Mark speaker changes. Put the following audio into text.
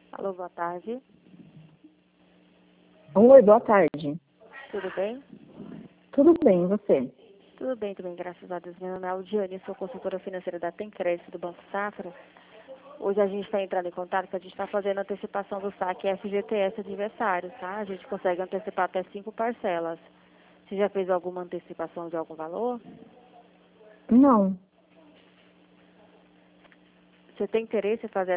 Speaker 1: Alô, boa tarde.
Speaker 2: Oi, boa tarde.
Speaker 1: Tudo bem?
Speaker 2: Tudo bem, e você?
Speaker 1: Tudo bem também, graças a Deus. Meu nome é Aldiane, sou consultora financeira da Tem Crédito do Banco Safra. Hoje a gente está entrando em contato que a gente está fazendo antecipação do saque FGTS adversário, tá? A gente consegue antecipar até 5 parcelas. Você já fez alguma antecipação de algum valor?
Speaker 2: Não.
Speaker 1: Você tem interesse em fazer